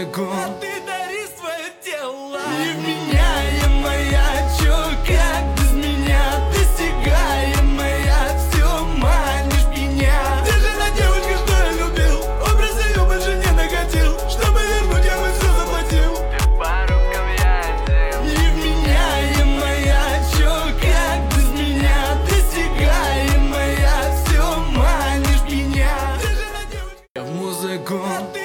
музыку. А ты дари свое тело. Невменяемая, чё, как без меня? Достигаемая, всё манишь меня. Ты же та девушка, что я любил. Образ её больше не накатил. Чтобы вернуть, я бы всё заплатил. Ты по рукам я один. Невменяемая, чё, как без меня? Достигаемая, всё манишь меня. Ты же та девушка, В музыку. а ты